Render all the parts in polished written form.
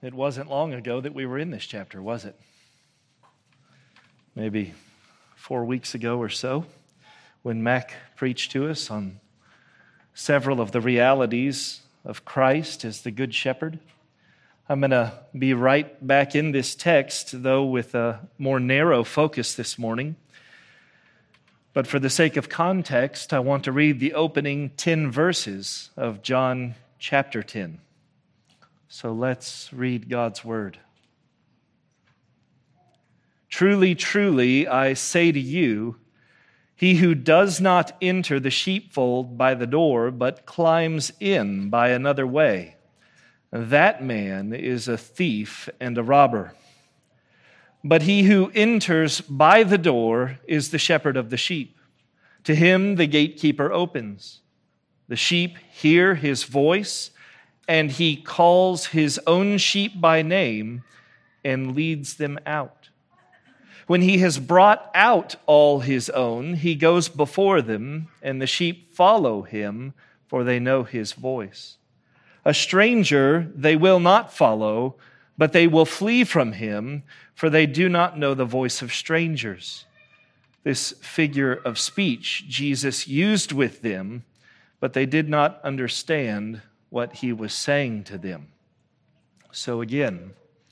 It wasn't long ago that we were in this chapter, was it? Maybe 4 weeks ago or so, when Mac preached to us on several of the realities of Christ as the Good Shepherd. I'm going to be right back in this text, though with a more narrow focus this morning. But for the sake of context, I want to read the opening 10 verses of John chapter 10. So let's read God's word. Truly, truly, I say to you, he who does not enter the sheepfold by the door, but climbs in by another way, that man is a thief and a robber. But he who enters by the door is the shepherd of the sheep. To him the gatekeeper opens. The sheep hear his voice, and he calls his own sheep by name and leads them out. When he has brought out all his own, he goes before them, and the sheep follow him, for they know his voice. A stranger they will not follow, but they will flee from him, for they do not know the voice of strangers. This figure of speech Jesus used with them, but they did not understand what he was saying to them. So again,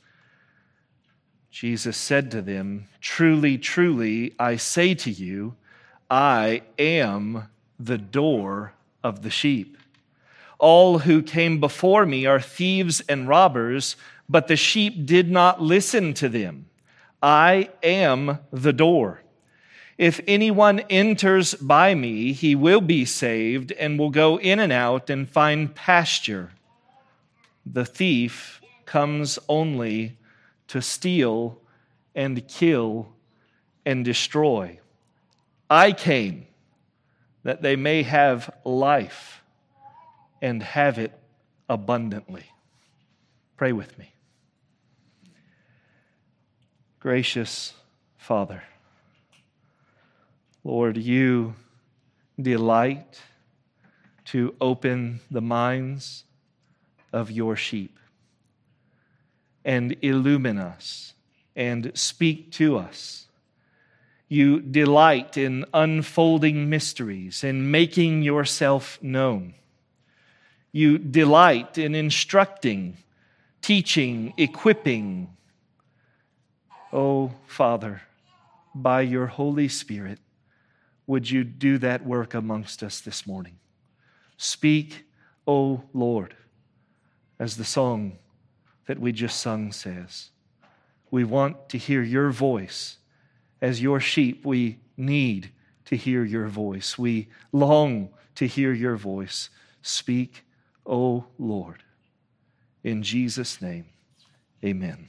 Jesus said to them, truly, truly, I say to you, I am the door of the sheep. All who came before me are thieves and robbers, but the sheep did not listen to them. I am the door. If anyone enters by me, he will be saved and will go in and out and find pasture. The thief comes only to steal and kill and destroy. I came that they may have life and have it abundantly. Pray with me. Gracious Father, Lord, you delight to open the minds of your sheep and illumine us and speak to us. You delight in unfolding mysteries and making yourself known. You delight in instructing, teaching, equipping. Oh, Father, by your Holy Spirit, would you do that work amongst us this morning? Speak, O Lord, as the song that we just sung says. We want to hear your voice. As your sheep, we need to hear your voice. We long to hear your voice. Speak, O Lord. In Jesus' name, amen.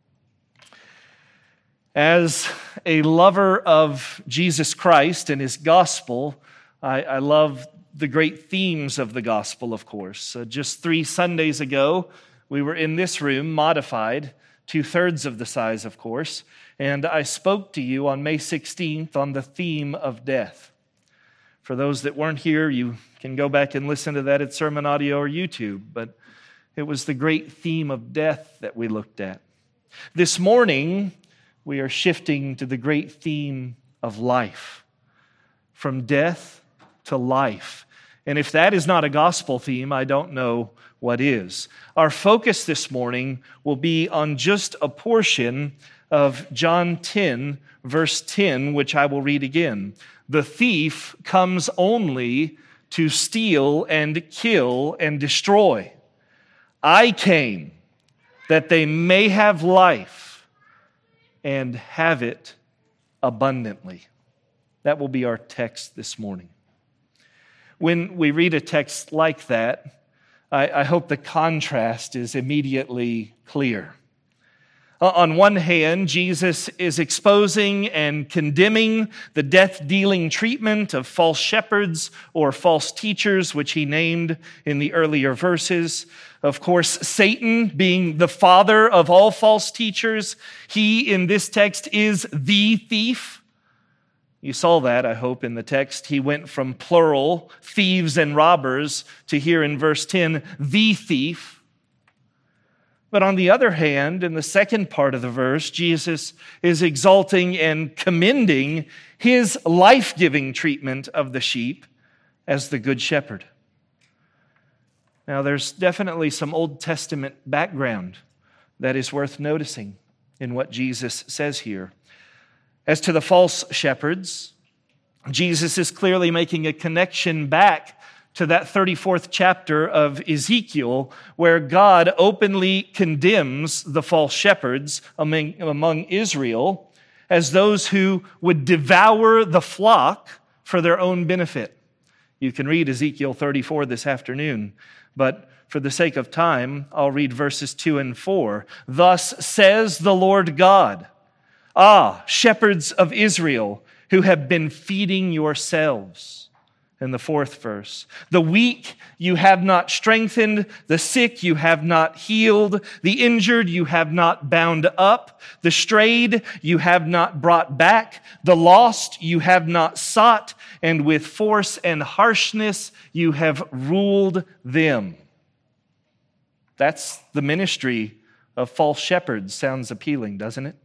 As a lover of Jesus Christ and his gospel, I love the great themes of the gospel, of course. Just 3 Sundays ago, we were in this room, modified, 2/3 of the size, of course, and I spoke to you on May 16th on the theme of death. For those that weren't here, you can go back and listen to that at Sermon Audio or YouTube, but it was the great theme of death that we looked at. This morning, we are shifting to the great theme of life, from death to life. And if that is not a gospel theme, I don't know what is. Our focus this morning will be on just a portion of John 10, verse 10, which I will read again. The thief comes only to steal and kill and destroy. I came that they may have life and have it abundantly. That will be our text this morning. When we read a text like that, I hope the contrast is immediately clear. On one hand, Jesus is exposing and condemning the death-dealing treatment of false shepherds or false teachers, which he named in the earlier verses. Of course, Satan being the father of all false teachers, he in this text is the thief. You saw that, I hope, in the text. He went from plural, thieves and robbers, to here in verse 10, the thief. But on the other hand, in the second part of the verse, Jesus is exalting and commending his life-giving treatment of the sheep as the Good Shepherd. Now, there's definitely some Old Testament background that is worth noticing in what Jesus says here. As to the false shepherds, Jesus is clearly making a connection back to that 34th chapter of Ezekiel, where God openly condemns the false shepherds among Israel as those who would devour the flock for their own benefit. You can read Ezekiel 34 this afternoon, but for the sake of time, I'll read verses 2 and 4. Thus says the Lord God, "Ah, shepherds of Israel, who have been feeding yourselves." In the fourth verse, "The weak you have not strengthened, the sick you have not healed, the injured you have not bound up, the strayed you have not brought back, the lost you have not sought, and with force and harshness you have ruled them." That's the ministry of false shepherds. Sounds appealing, doesn't it?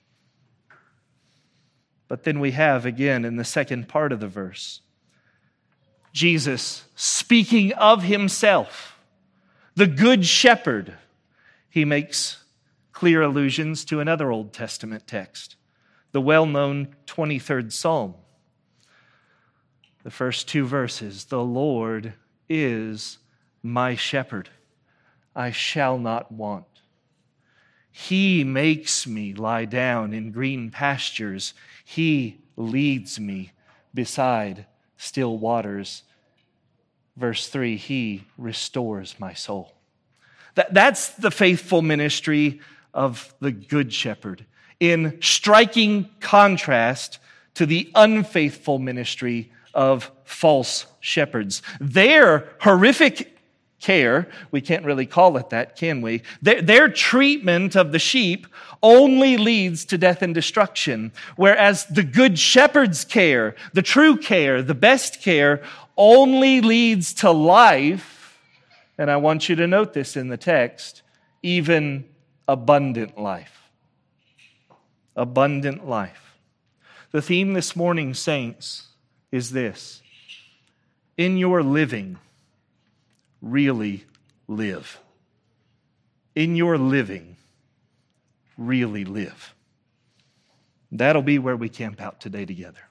But then we have, again, in the second part of the verse, Jesus speaking of himself, the Good Shepherd. He makes clear allusions to another Old Testament text, the well-known 23rd Psalm. The first two verses, "The Lord is my shepherd, I shall not want. He makes me lie down in green pastures. He leads me beside still waters." Verse 3, "He restores my soul." That's the faithful ministry of the Good Shepherd, in striking contrast to the unfaithful ministry of false shepherds. Their horrific care, we can't really call it that, can we? Their treatment of the sheep only leads to death and destruction, whereas the Good Shepherd's care, the true care, the best care, only leads to life, and I want you to note this in the text, even abundant life. Abundant life. The theme this morning, saints, is this: in your living, really live. In your living, really live. That'll be where we camp out today together.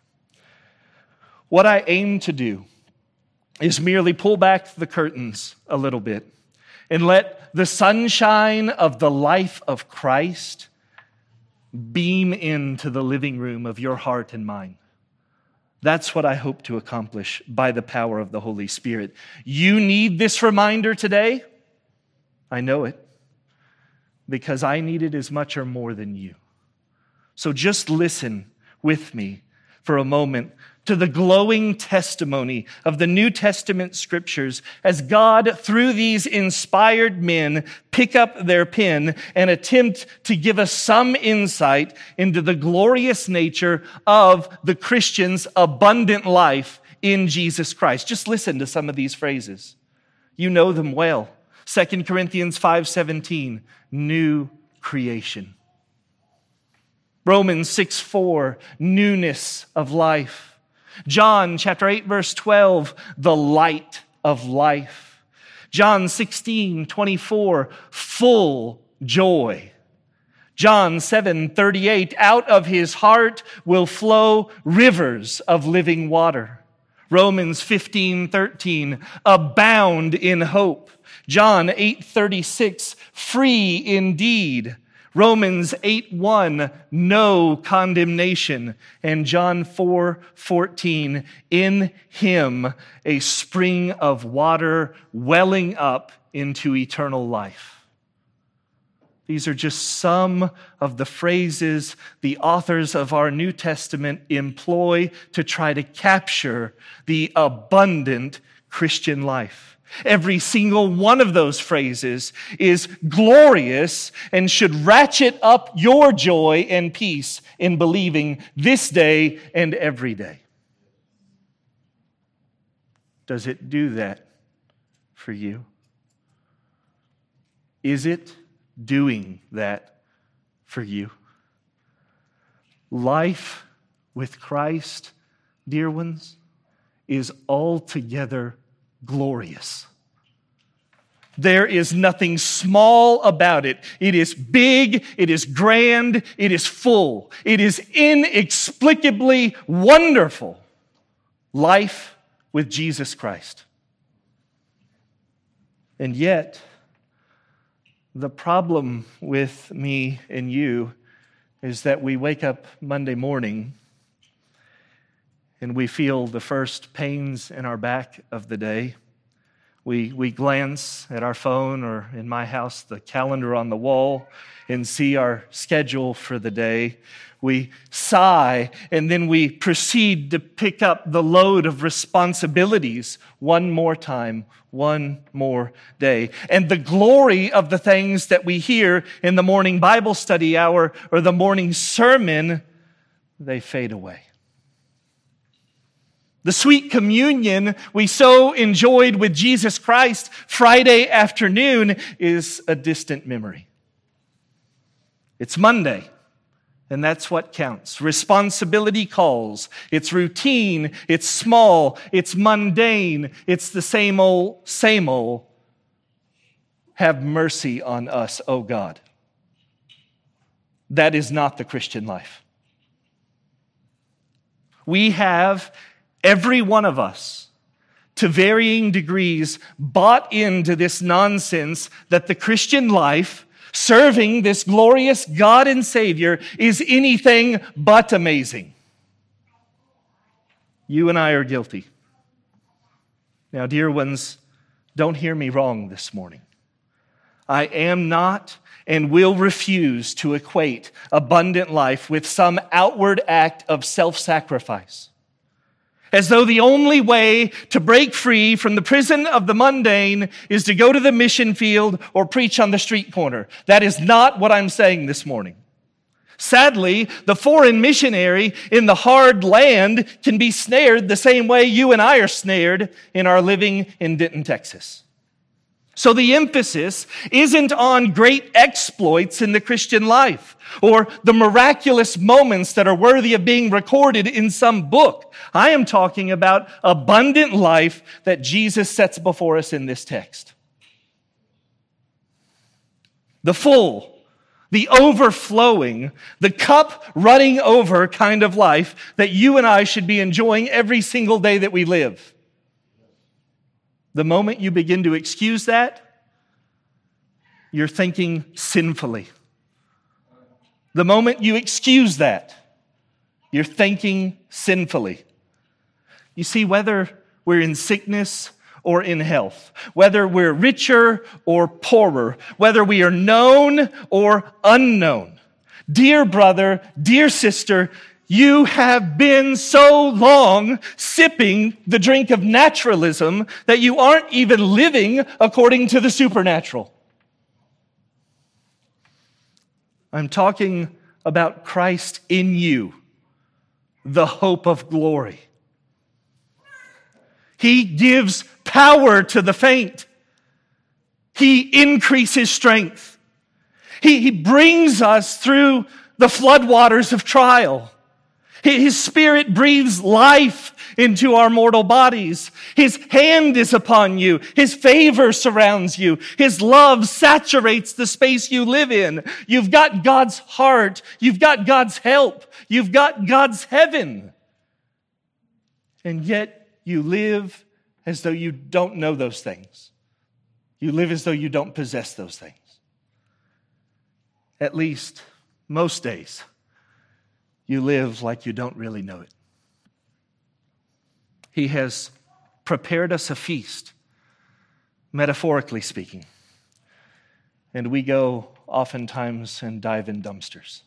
What I aim to do is merely pull back the curtains a little bit and let the sunshine of the life of Christ beam into the living room of your heart and mind. That's what I hope to accomplish by the power of the Holy Spirit. You need this reminder today. I know it, because I need it as much or more than you. So just listen with me for a moment to the glowing testimony of the New Testament scriptures as God, through these inspired men, pick up their pen and attempt to give us some insight into the glorious nature of the Christian's abundant life in Jesus Christ. Just listen to some of these phrases. You know them well. 2 Corinthians 5:17, new creation. Romans 6:4, newness of life. John chapter 8, verse 12, the light of life. John 16:24, full joy. John 7:38, out of his heart will flow rivers of living water. Romans 15:13, abound in hope. John 8:36, free indeed. Romans 8:1, no condemnation. And John 4:14, in him a spring of water welling up into eternal life. These are just some of the phrases the authors of our New Testament employ to try to capture the abundant Christian life. Every single one of those phrases is glorious and should ratchet up your joy and peace in believing this day and every day. Does it do that for you? Is it doing that for you? Life with Christ, dear ones, is altogether glorious. There is nothing small about it. It is big, it is grand, it is full. It is inexplicably wonderful. Life with Jesus Christ. And yet, the problem with me and you is that we wake up Monday morning and we feel the first pains in our back of the day. We glance at our phone, or in my house, the calendar on the wall, and see our schedule for the day. We sigh, and then we proceed to pick up the load of responsibilities one more time, one more day. And the glory of the things that we hear in the morning Bible study hour or the morning sermon, they fade away. The sweet communion we so enjoyed with Jesus Christ Friday afternoon is a distant memory. It's Monday, and that's what counts. Responsibility calls. It's routine. It's small. It's mundane. It's the same old, same old. Have mercy on us, O God. That is not the Christian life. We have, every one of us, to varying degrees, bought into this nonsense that the Christian life, serving this glorious God and Savior, is anything but amazing. You and I are guilty. Now, dear ones, don't hear me wrong this morning. I am not and will refuse to equate abundant life with some outward act of self-sacrifice, as though the only way to break free from the prison of the mundane is to go to the mission field or preach on the street corner. That is not what I'm saying this morning. Sadly, the foreign missionary in the hard land can be snared the same way you and I are snared in our living in Denton, Texas. So the emphasis isn't on great exploits in the Christian life or the miraculous moments that are worthy of being recorded in some book. I am talking about abundant life that Jesus sets before us in this text. The full, the overflowing, the cup running over kind of life that you and I should be enjoying every single day that we live. The moment you begin to excuse that, you're thinking sinfully. The moment you excuse that, you're thinking sinfully. You see, whether we're in sickness or in health, whether we're richer or poorer, whether we are known or unknown, dear brother, dear sister, you have been so long sipping the drink of naturalism that you aren't even living according to the supernatural. I'm talking about Christ in you, the hope of glory. He gives power to the faint. He increases strength. He brings us through the floodwaters of trial. His Spirit breathes life into our mortal bodies. His hand is upon you. His favor surrounds you. His love saturates the space you live in. You've got God's heart. You've got God's help. You've got God's heaven. And yet you live as though you don't know those things. You live as though you don't possess those things. At least most days. You live like you don't really know it. He has prepared us a feast, metaphorically speaking. And we go oftentimes and dive in dumpsters.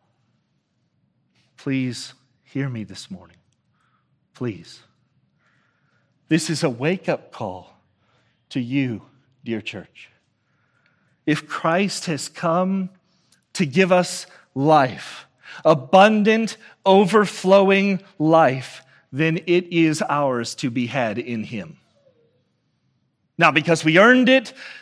Please hear me this morning. Please. This is a wake-up call to you, dear church. If Christ has come to give us life, abundant, overflowing life, then it is ours to be had in Him. Not because we earned it,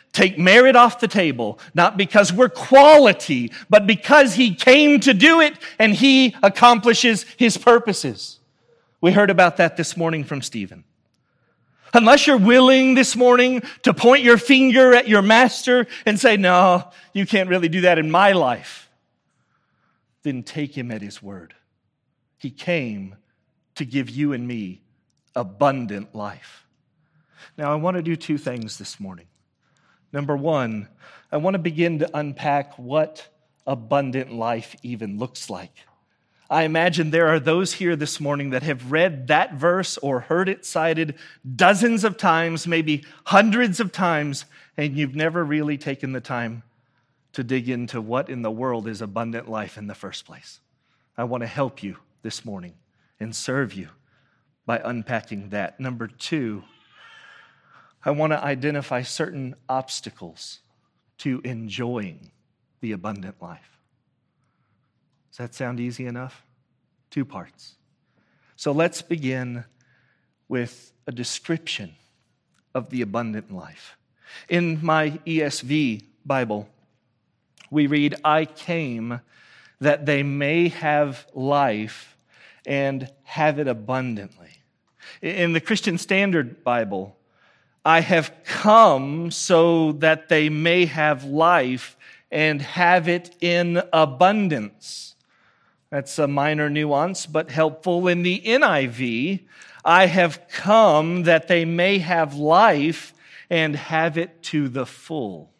take merit off the table, not because we're quality, but because He came to do it and He accomplishes His purposes. We heard about that this morning from Stephen. Unless you're willing this morning to point your finger at your master and say, no, you can't really do that in my life, then take Him at His word. He came to give you and me abundant life. Now, I want to do two things this morning. Number one, I want to begin to unpack what abundant life even looks like. I imagine there are those here this morning that have read that verse or heard it cited dozens of times, maybe hundreds of times, and you've never really taken the time to dig into what in the world is abundant life in the first place. I want to help you this morning and serve you by unpacking that. Number two, I want to identify certain obstacles to enjoying the abundant life. Does that sound easy enough? Two parts. So let's begin with a description of the abundant life. In my ESV Bible, we read, I came that they may have life and have it abundantly. In the Christian Standard Bible, I have come so that they may have life and have it in abundance. That's a minor nuance, but helpful. In the NIV, I have come that they may have life and have it to the full.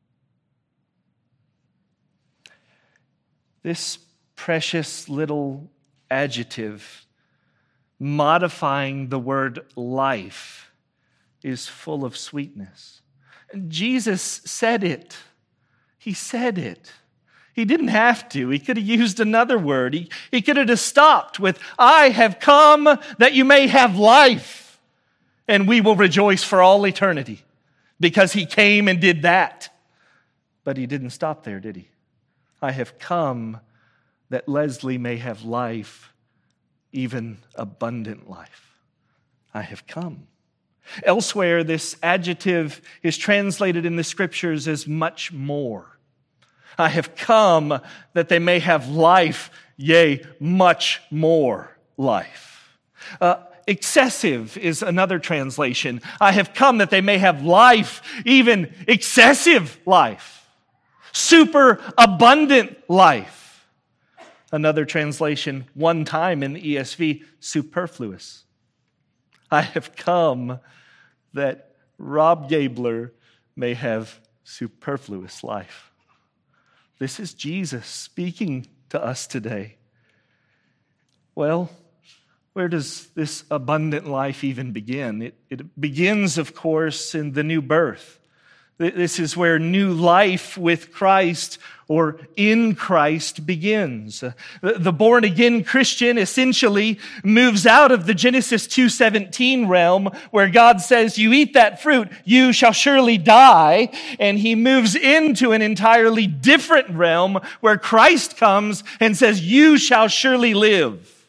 This precious little adjective modifying the word life is full of sweetness. Jesus said it. He said it. He didn't have to. He could have used another word. He could have just stopped with, I have come that you may have life, and we will rejoice for all eternity, because He came and did that. But He didn't stop there, did He? I have come that Leslie may have life, even abundant life. I have come. Elsewhere, this adjective is translated in the Scriptures as much more. I have come that they may have life, yea, much more life. Excessive is another translation. I have come that they may have life, even excessive life. Super abundant life. Another translation, one time in the ESV, superfluous. I have come that Rob Gabler may have superfluous life. This is Jesus speaking to us today. Well, where does this abundant life even begin? It begins, of course, in the new birth. This is where new life with Christ or in Christ begins. The born-again Christian essentially moves out of the Genesis 2:17 realm where God says, you eat that fruit, you shall surely die. And he moves into an entirely different realm where Christ comes and says, you shall surely live.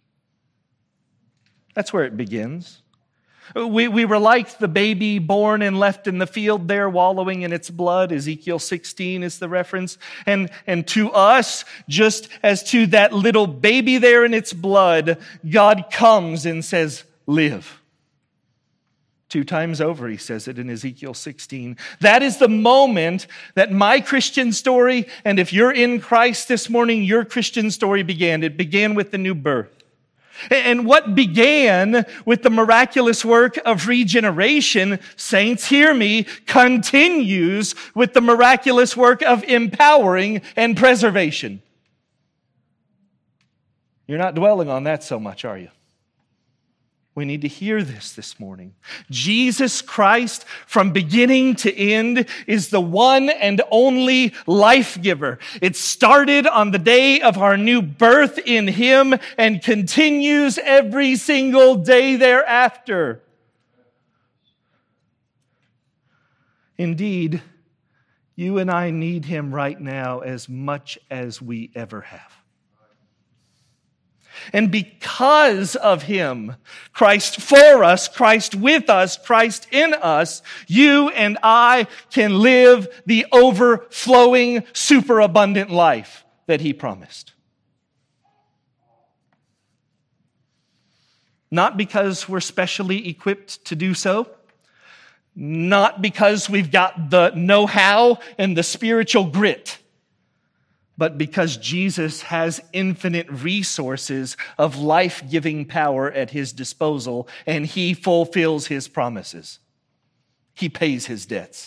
That's where it begins. We were like the baby born and left in the field there, wallowing in its blood. Ezekiel 16 is the reference. And to us, just as to that little baby there in its blood, God comes and says, live. 2 times over, he says it in Ezekiel 16. That is the moment that my Christian story, and if you're in Christ this morning, your Christian story began. It began with the new birth. And what began with the miraculous work of regeneration, saints, hear me, continues with the miraculous work of empowering and preservation. You're not dwelling on that so much, are you? We need to hear this morning. Jesus Christ, from beginning to end, is the one and only life giver. It started on the day of our new birth in Him and continues every single day thereafter. Indeed, you and I need Him right now as much as we ever have. And because of him, Christ for us, Christ with us, Christ in us, you and I can live the overflowing, superabundant life that he promised. Not because we're specially equipped to do so, not because we've got the know-how and the spiritual grit, but because Jesus has infinite resources of life-giving power at his disposal, and he fulfills his promises. He pays his debts.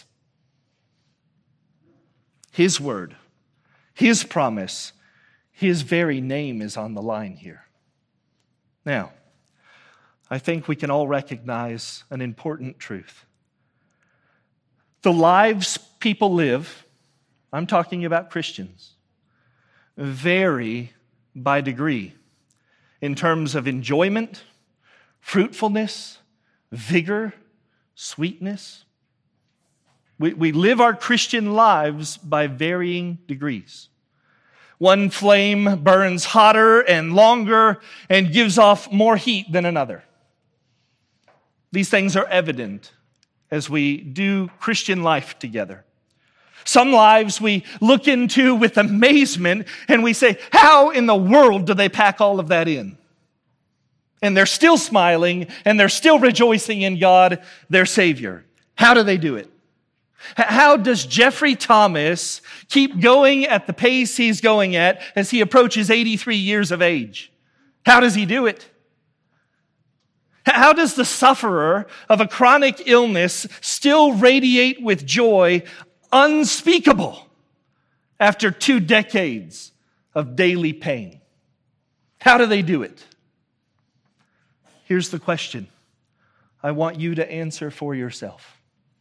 His word, his promise, his very name is on the line here. Now, I think we can all recognize an important truth. The lives people live, I'm talking about Christians, vary by degree in terms of enjoyment, fruitfulness, vigor, sweetness. We live our Christian lives by varying degrees. One flame burns hotter and longer and gives off more heat than another. These things are evident as we do Christian life together. Some lives we look into with amazement and we say, how in the world do they pack all of that in? And they're still smiling and they're still rejoicing in God, their Savior. How do they do it? How does Jeffrey Thomas keep going at the pace he's going at as he approaches 83 years of age? How does he do it? How does the sufferer of a chronic illness still radiate with joy unspeakable after 2 decades of daily pain? How do they do it? Here's the question I want you to answer for yourself.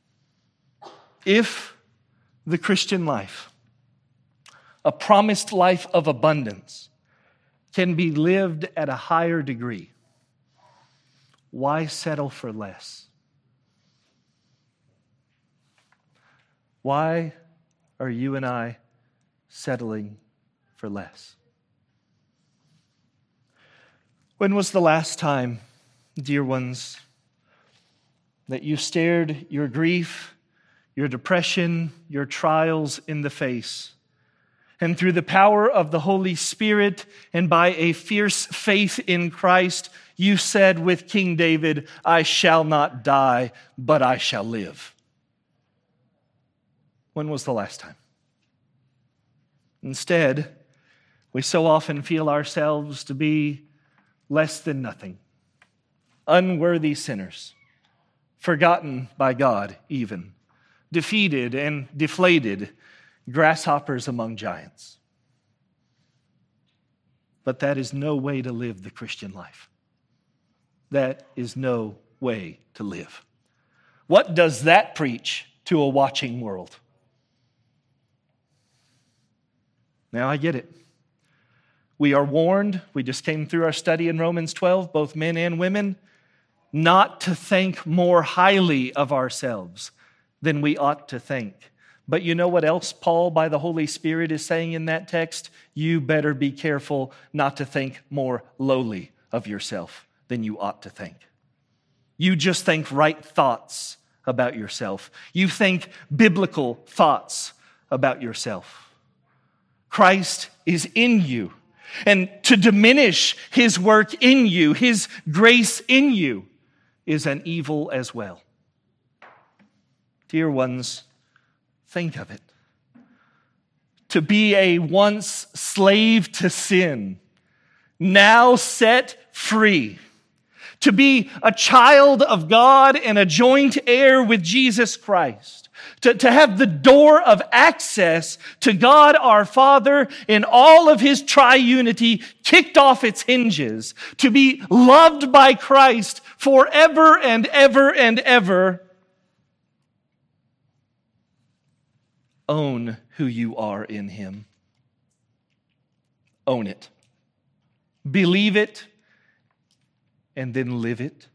If the Christian life, a promised life of abundance, can be lived at a higher degree, why settle for less? Why are you and I settling for less? When was the last time, dear ones, that you stared your grief, your depression, your trials in the face, and through the power of the Holy Spirit and by a fierce faith in Christ, you said with King David, I shall not die, but I shall live? When was the last time? Instead, we so often feel ourselves to be less than nothing, unworthy sinners, forgotten by God even, defeated and deflated, grasshoppers among giants. But that is no way to live the Christian life. That is no way to live. What does that preach to a watching world? Now I get it. We are warned, we just came through our study in Romans 12, both men and women, not to think more highly of ourselves than we ought to think. But you know what else Paul, by the Holy Spirit, is saying in that text? You better be careful not to think more lowly of yourself than you ought to think. You just think right thoughts about yourself. You think biblical thoughts about yourself. Christ is in you. And to diminish his work in you, his grace in you, is an evil as well. Dear ones, think of it. To be a once slave to sin, now set free. To be a child of God and a joint heir with Jesus Christ. To have the door of access to God our Father in all of his triunity kicked off its hinges. To be loved by Christ forever and ever and ever. Own who you are in him. Own it. Believe it. And then live it.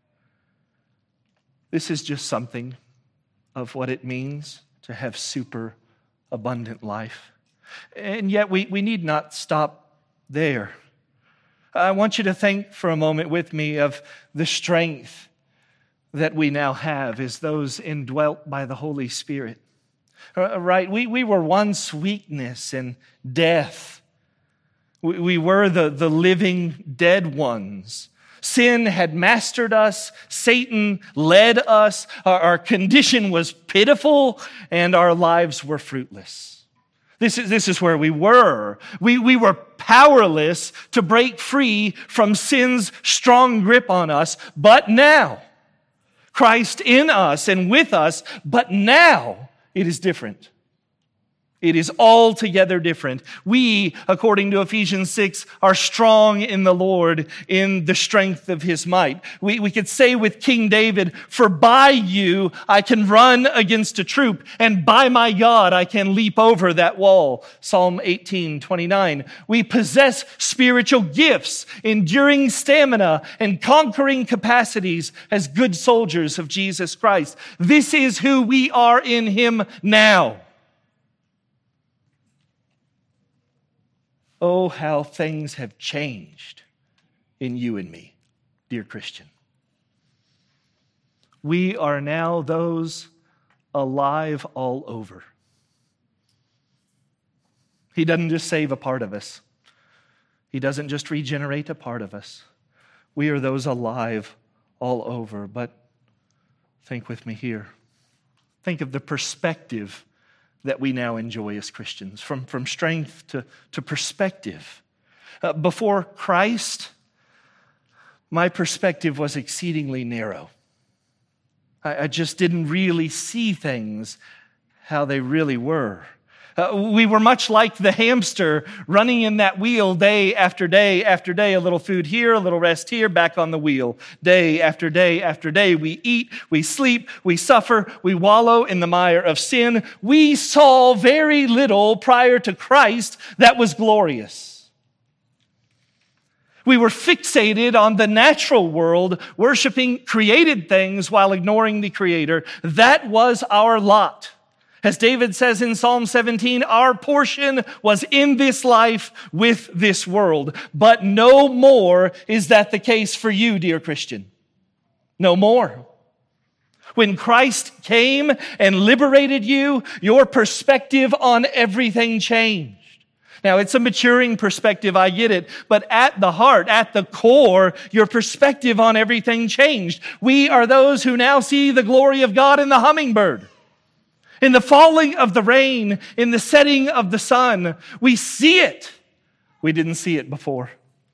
This is just something of what it means to have super abundant life. And yet we need not stop there. I want you to think for a moment with me of the strength that we now have as those indwelt by the Holy Spirit. Right? We were once weakness and death. We were the living dead ones. Sin had mastered us. Satan led us. Our condition was pitiful, and our lives were fruitless. This is where we were. We were powerless to break free from sin's strong grip on us. But now, Christ in us and with us, but now it is different. It is altogether different. We, according to Ephesians 6, are strong in the Lord, in the strength of His might. We could say with King David, "For by you I can run against a troop, and by my God I can leap over that wall." Psalm 18:29. We possess spiritual gifts, enduring stamina, and conquering capacities as good soldiers of Jesus Christ. This is who we are in Him now. Oh, how things have changed in you and me, dear Christian. We are now those alive all over. He doesn't just save a part of us. He doesn't just regenerate a part of us. We are those alive all over. But think with me here. Think of the perspective that we now enjoy as Christians, from strength to perspective. Before Christ, my perspective was exceedingly narrow. I just didn't really see things how they really were. We were much like the hamster running in that wheel day after day after day. A little food here, a little rest here, back on the wheel. Day after day after day. We eat, we sleep, we suffer, we wallow in the mire of sin. We saw very little prior to Christ that was glorious. We were fixated on the natural world, worshiping created things while ignoring the Creator. That was our lot. As David says in Psalm 17, our portion was in this life with this world. But no more is that the case for you, dear Christian. No more. When Christ came and liberated you, your perspective on everything changed. Now, it's a maturing perspective, I get it, but at the heart, at the core, your perspective on everything changed. We are those who now see the glory of God in the hummingbird. In the falling of the rain, in the setting of the sun, we see it. We didn't see it before.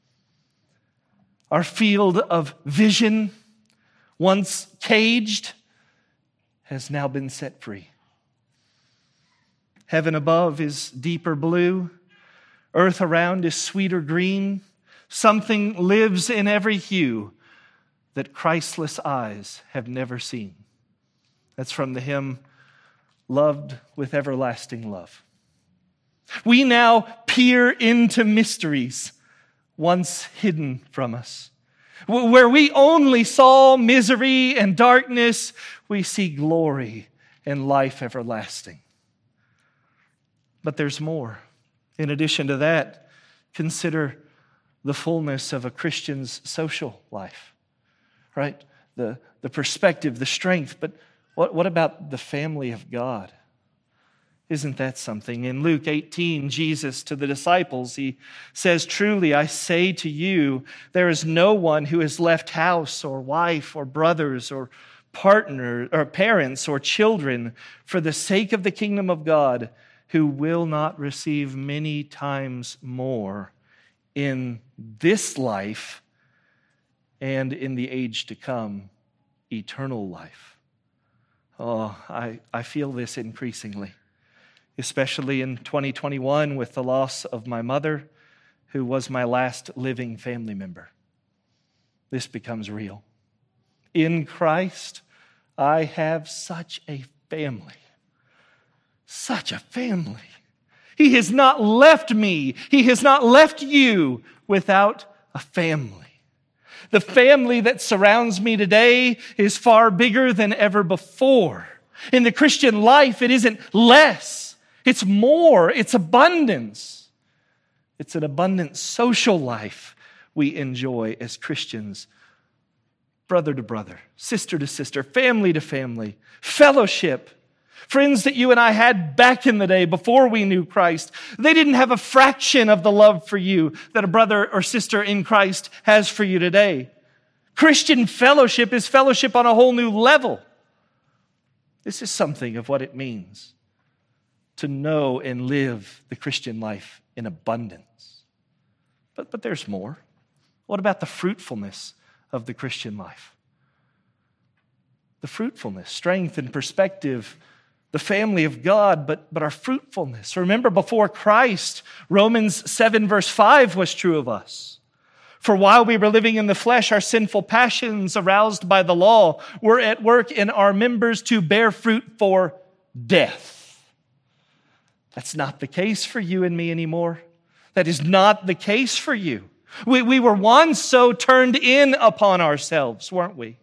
Our field of vision, once caged, has now been set free. Heaven above is deeper blue. Earth around is sweeter green. Something lives in every hue that Christless eyes have never seen. That's from the hymn, "Loved with Everlasting Love." We now peer into mysteries once hidden from us. Where we only saw misery and darkness, we see glory and life everlasting. But there's more. In addition to that, consider the fullness of a Christian's social life, right? The perspective, the strength, but what about the family of God? Isn't that something? In Luke 18, Jesus to the disciples, He says, "Truly I say to you, there is no one who has left house or wife or brothers or partner or parents or children for the sake of the kingdom of God who will not receive many times more in this life and in the age to come, eternal life." Oh, I feel this increasingly, especially in 2021 with the loss of my mother, who was my last living family member. This becomes real. In Christ, I have such a family. Such a family. He has not left me. He has not left you without a family. The family that surrounds me today is far bigger than ever before. In the Christian life, it isn't less. It's more. It's abundance. It's an abundant social life we enjoy as Christians, brother to brother, sister to sister, family to family, fellowship. Friends that you and I had back in the day before we knew Christ, they didn't have a fraction of the love for you that a brother or sister in Christ has for you today. Christian fellowship is fellowship on a whole new level. This is something of what it means to know and live the Christian life in abundance. But there's more. What about the fruitfulness of the Christian life? The fruitfulness, strength, and perspective, the family of God, but our fruitfulness. Remember, before Christ, Romans 7 verse 5 was true of us. For while we were living in the flesh, our sinful passions aroused by the law were at work in our members to bear fruit for death. That's not the case for you and me anymore. That is not the case for you. We were once so turned in upon ourselves, weren't we?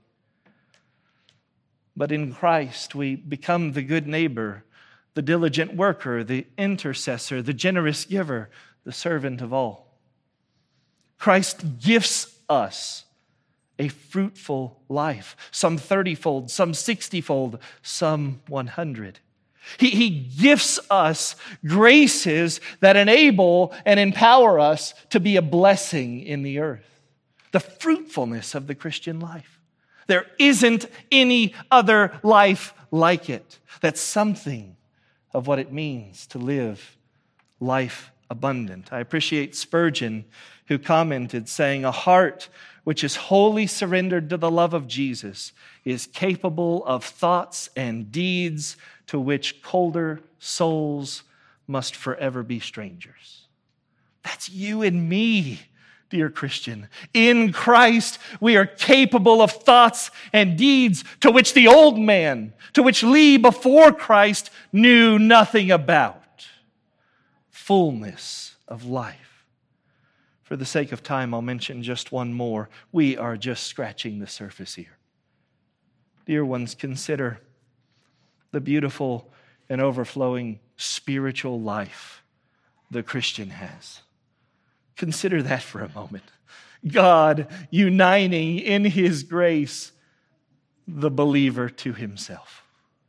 But in Christ, we become the good neighbor, the diligent worker, the intercessor, the generous giver, the servant of all. Christ gifts us a fruitful life, some 30-fold, some 60-fold, some 100. He gifts us graces that enable and empower us to be a blessing in the earth. The fruitfulness of the Christian life. There isn't any other life like it. That's something of what it means to live life abundant. I appreciate Spurgeon, who commented saying, a heart which is wholly surrendered to the love of Jesus is capable of thoughts and deeds to which colder souls must forever be strangers. That's you and me, dear Christian. In Christ, we are capable of thoughts and deeds to which the old man, to which Lee before Christ knew nothing about. Fullness of life. For the sake of time, I'll mention just one more. We are just scratching the surface here. Dear ones, consider the beautiful and overflowing spiritual life the Christian has. Consider that for a moment. God uniting in His grace the believer to Himself.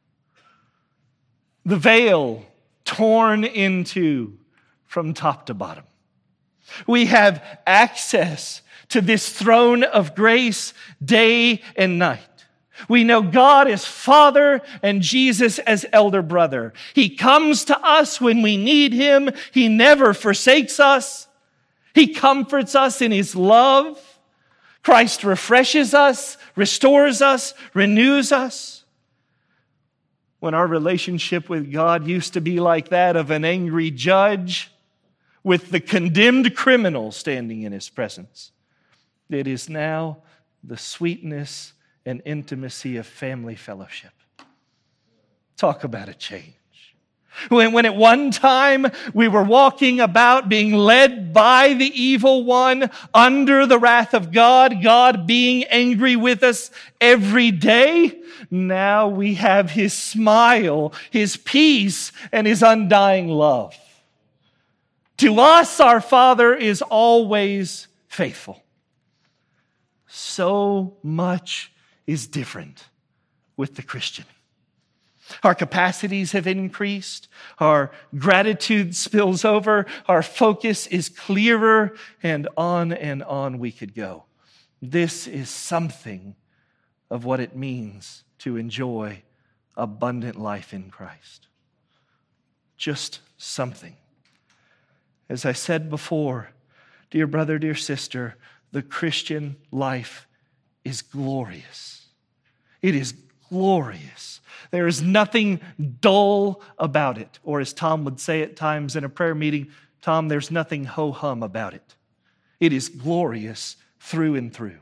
The veil torn in two from top to bottom. We have access to this throne of grace day and night. We know God as Father and Jesus as elder brother. He comes to us when we need Him. He never forsakes us. He comforts us in His love. Christ refreshes us, restores us, renews us. When our relationship with God used to be like that of an angry judge with the condemned criminal standing in His presence, it is now the sweetness and intimacy of family fellowship. Talk about a change. When at one time we were walking about being led by the evil one under the wrath of God, God being angry with us every day, now we have His smile, His peace, and His undying love. To us, our Father is always faithful. So much is different with the Christian. Our capacities have increased. Our gratitude spills over. Our focus is clearer, and on we could go. This is something of what it means to enjoy abundant life in Christ. Just something. As I said before, dear brother, dear sister, the Christian life is glorious. It is glorious. There is nothing dull about it. Or as Tom would say at times in a prayer meeting, Tom, there's nothing ho-hum about it. It is glorious through and through.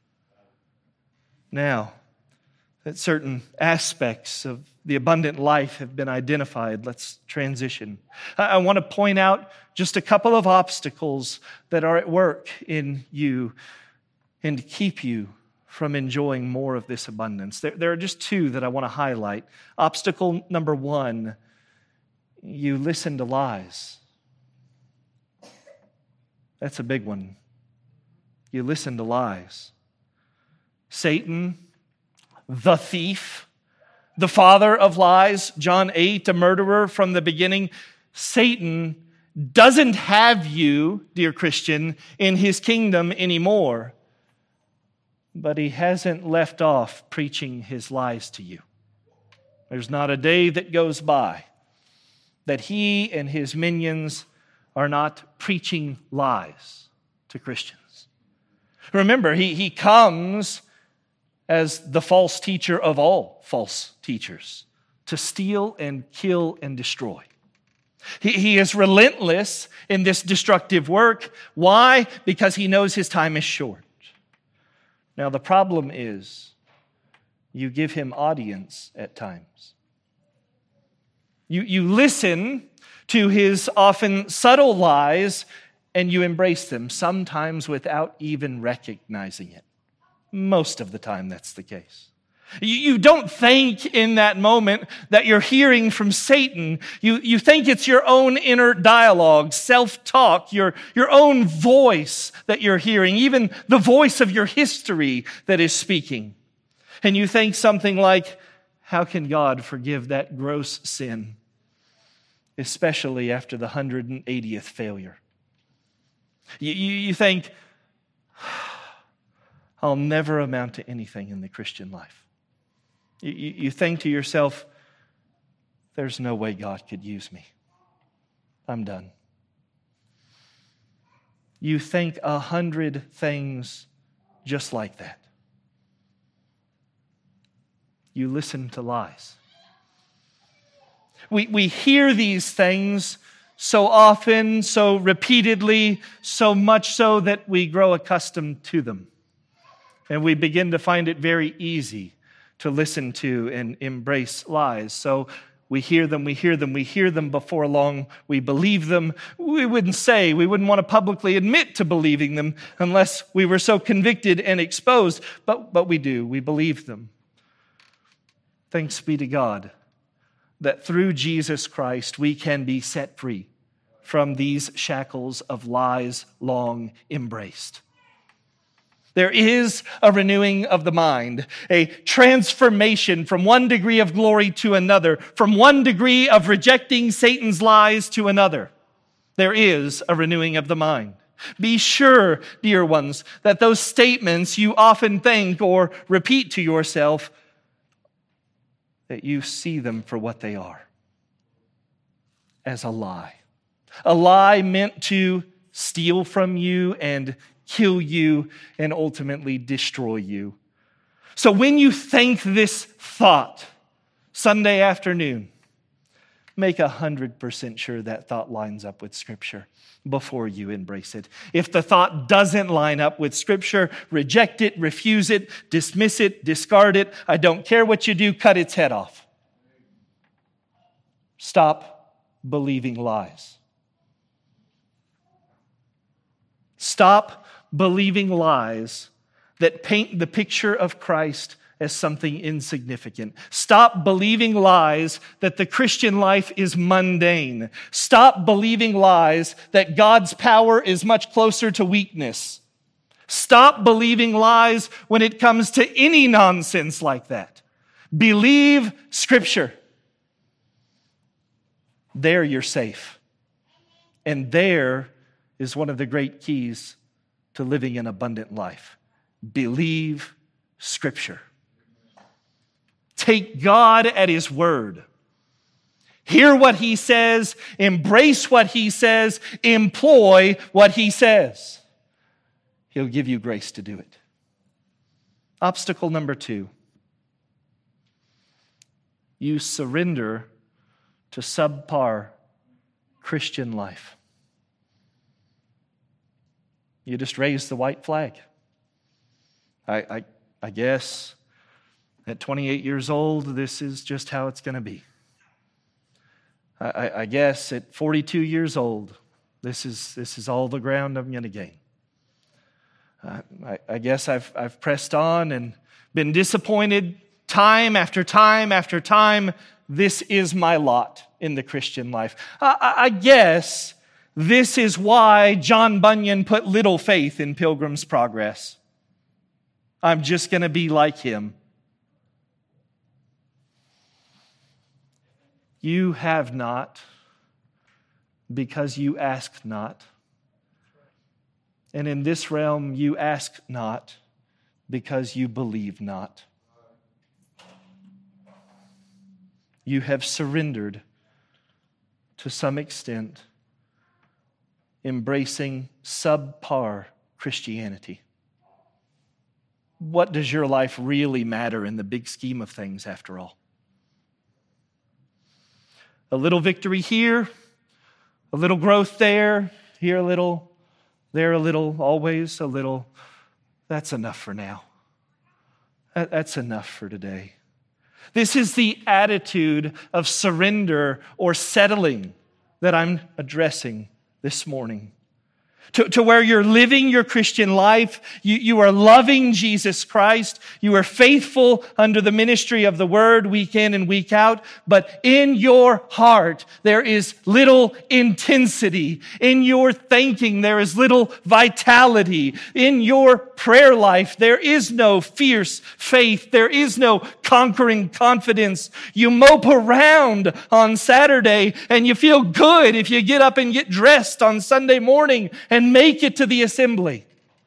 Now, that certain aspects of the abundant life have been identified, let's transition. I want to point out just a couple of obstacles that are at work in you and keep you from enjoying more of this abundance. There are just two that I want to highlight. Obstacle number one, you listen to lies. That's a big one. You listen to lies. Satan, the thief, the father of lies, John 8, a murderer from the beginning. Satan doesn't have you, dear Christian, in his kingdom anymore, but he hasn't left off preaching his lies to you. There's not a day that goes by that he and his minions are not preaching lies to Christians. Remember, he comes as the false teacher of all false teachers, to steal and kill and destroy. He is relentless in this destructive work. Why? Because he knows his time is short. Now, the problem is you give him audience at times. You listen to his often subtle lies and you embrace them, sometimes without even recognizing it. Most of the time, that's the case. You don't think in that moment that you're hearing from Satan. You think it's your own inner dialogue, self-talk, your own voice that you're hearing, even the voice of your history that is speaking. And you think something like, how can God forgive that gross sin, especially after the 180th failure? You think, I'll never amount to anything in the Christian life. You think to yourself, there's no way God could use me. I'm done. You think 100 things just like that. You listen to lies. We hear these things so often, so repeatedly, so much so that we grow accustomed to them. And we begin to find it very easy to listen to and embrace lies. So we hear them before long, we believe them. We wouldn't want to publicly admit to believing them unless we were so convicted and exposed, but we do, we believe them. Thanks be to God that through Jesus Christ we can be set free from these shackles of lies long embraced. There is a renewing of the mind, a transformation from one degree of glory to another, from one degree of rejecting Satan's lies to another. There is a renewing of the mind. Be sure, dear ones, that those statements you often think or repeat to yourself, that you see them for what they are, as a lie. A lie meant to steal from you and kill you, and ultimately destroy you. So when you think this thought Sunday afternoon, make 100% sure that thought lines up with Scripture before you embrace it. If the thought doesn't line up with Scripture, reject it, refuse it, dismiss it, discard it. I don't care what you do, cut its head off. Stop believing lies. Stop believing lies that paint the picture of Christ as something insignificant. Stop believing lies that the Christian life is mundane. Stop believing lies that God's power is much closer to weakness. Stop believing lies when it comes to any nonsense like that. Believe Scripture. There you're safe. And there is one of the great keys to living an abundant life. Believe Scripture. Take God at His word. Hear what He says, embrace what He says, employ what He says. He'll give you grace to do it. Obstacle number 2. You surrender to subpar Christian life. You just raise the white flag. I guess at 28 years old, this is just how it's going to be. I guess at 42 years old, this is all the ground I'm going to gain. I guess I've pressed on and been disappointed time after time after time. This is my lot in the Christian life. I guess This is why John Bunyan put little faith in Pilgrim's Progress. I'm just going to be like him. You have not because you ask not. And in this realm, you ask not because you believe not. You have surrendered to some extent, embracing subpar Christianity. What does your life really matter in the big scheme of things, after all? A little victory here, a little growth there, here a little, there a little, always a little. That's enough for now. That's enough for today. This is the attitude of surrender or settling that I'm addressing this morning. To where you're living your Christian life, you are loving Jesus Christ, you are faithful under the ministry of the Word week in and week out, but in your heart there is little intensity. In your thinking there is little vitality. In your prayer life there is no fierce faith. There is no conquering confidence. You mope around on Saturday and you feel good if you get up and get dressed on Sunday morning and make it to the assembly.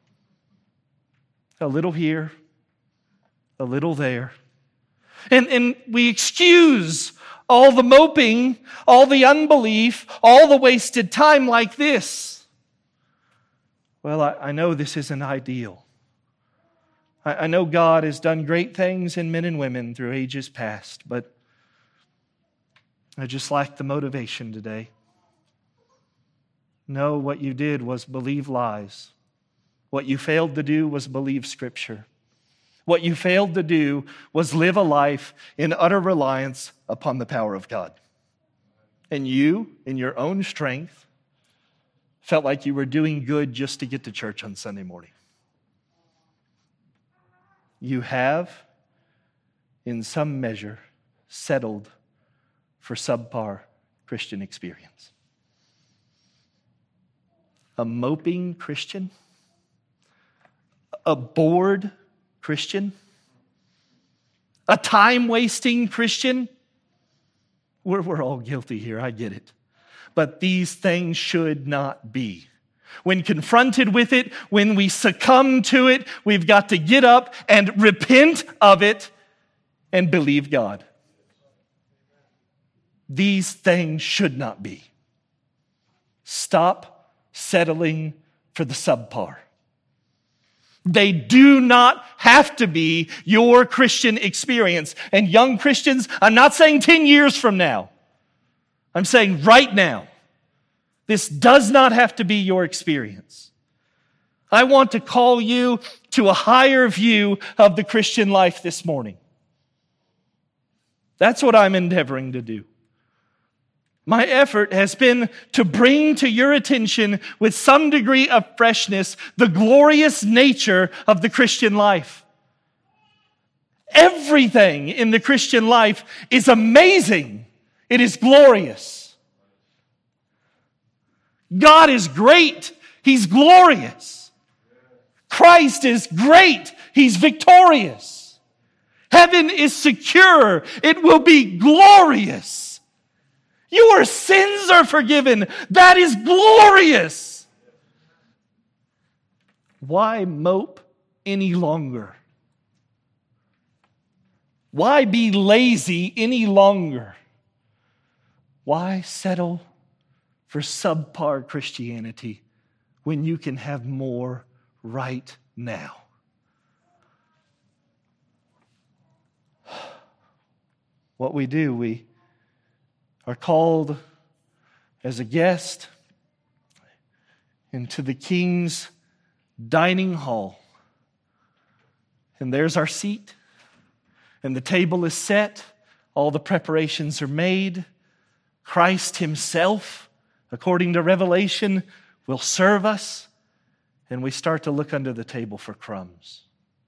A little here, a little there. And we excuse all the moping, all the unbelief, all the wasted time like this. Well, I know this isn't ideal. I know God has done great things in men and women through ages past, but I just lack the motivation today. No, what you did was believe lies. What you failed to do was believe Scripture. What you failed to do was live a life in utter reliance upon the power of God. And you, in your own strength, felt like you were doing good just to get to church on Sunday morning. You have, in some measure, settled for subpar Christian experience. A moping Christian? A bored Christian? A time-wasting Christian? We're all guilty here, I get it. But these things should not be. When confronted with it, when we succumb to it, we've got to get up and repent of it and believe God. These things should not be. Stop settling for the subpar. They do not have to be your Christian experience. And young Christians, I'm not saying 10 years from now. I'm saying right now. This does not have to be your experience. I want to call you to a higher view of the Christian life this morning. That's what I'm endeavoring to do. My effort has been to bring to your attention with some degree of freshness the glorious nature of the Christian life. Everything in the Christian life is amazing. It is glorious. God is great. He's glorious. Christ is great. He's victorious. Heaven is secure. It will be glorious. Your sins are forgiven. That is glorious. Why mope any longer? Why be lazy any longer? Why settle for subpar Christianity when you can have more right now? What we do, we are called as a guest into the King's dining hall. And there's our seat. And the table is set. All the preparations are made. Christ Himself, according to Revelation, will serve us. And we start to look under the table for crumbs.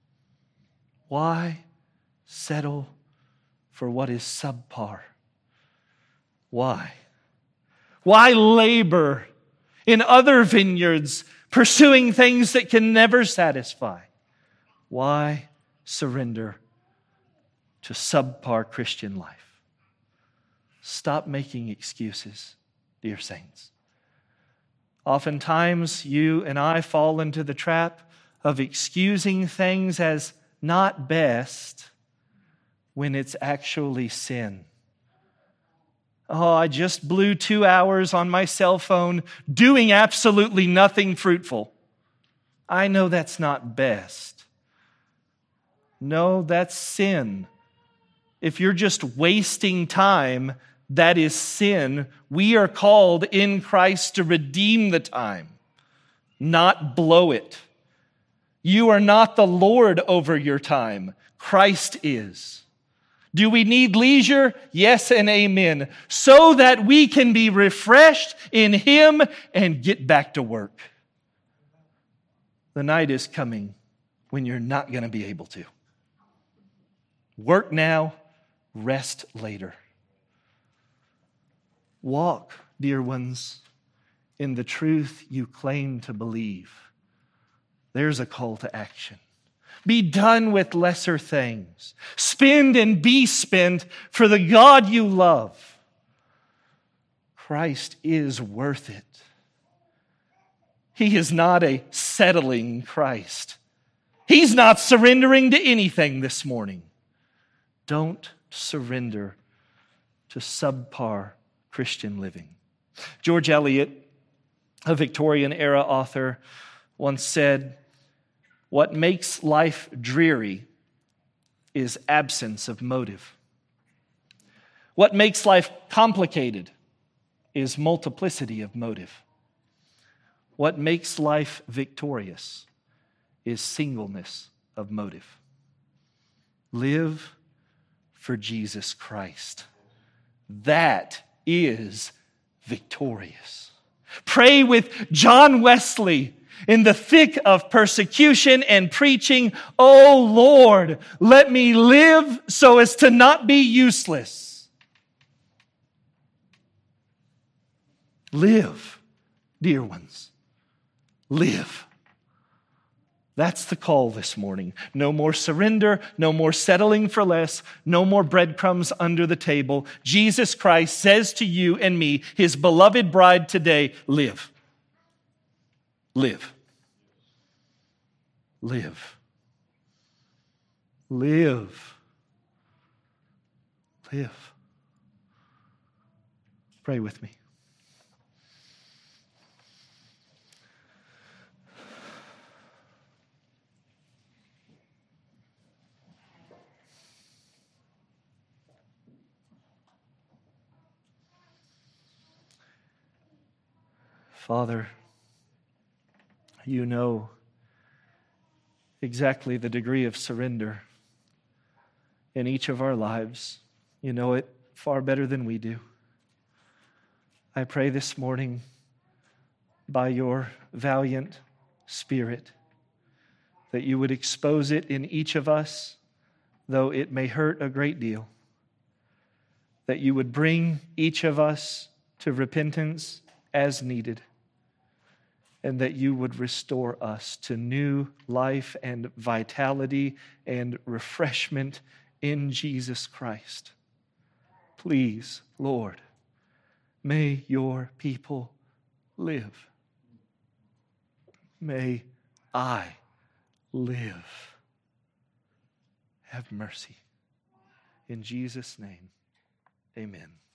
Why settle for what is subpar? Why? Why labor in other vineyards, pursuing things that can never satisfy. Why surrender to subpar Christian life? Stop making excuses, dear saints. Oftentimes, you and I fall into the trap of excusing things as not best when it's actually sin. Oh, I just blew 2 hours on my cell phone doing absolutely nothing fruitful. I know that's not best. No, that's sin. If you're just wasting time, that is sin. We are called in Christ to redeem the time, not blow it. You are not the Lord over your time. Christ is. Do we need leisure? Yes and amen. So that we can be refreshed in Him and get back to work. The night is coming when you're not going to be able to. Work now, rest later. Walk, dear ones, in the truth you claim to believe. There's a call to action. Be done with lesser things. Spend and be spent for the God you love. Christ is worth it. He is not a settling Christ. He's not surrendering to anything this morning. Don't surrender to subpar Christian living. George Eliot, a Victorian era author, once said, "What makes life dreary is absence of motive. What makes life complicated is multiplicity of motive. What makes life victorious is singleness of motive." Live for Jesus Christ. That is victorious. Pray with John Wesley in the thick of persecution and preaching, "Oh Lord, let me live so as to not be useless." Live, dear ones. Live. That's the call this morning. No more surrender, no more settling for less, no more breadcrumbs under the table. Jesus Christ says to you and me, His beloved bride today, live. Live. Live. Live. Live. Pray with me. Father, you know exactly the degree of surrender in each of our lives. You know it far better than we do. I pray this morning, by your valiant Spirit, that you would expose it in each of us, though it may hurt a great deal. That you would bring each of us to repentance as needed. And that you would restore us to new life and vitality and refreshment in Jesus Christ. Please, Lord, may your people live. May I live. Have mercy. In Jesus' name, amen.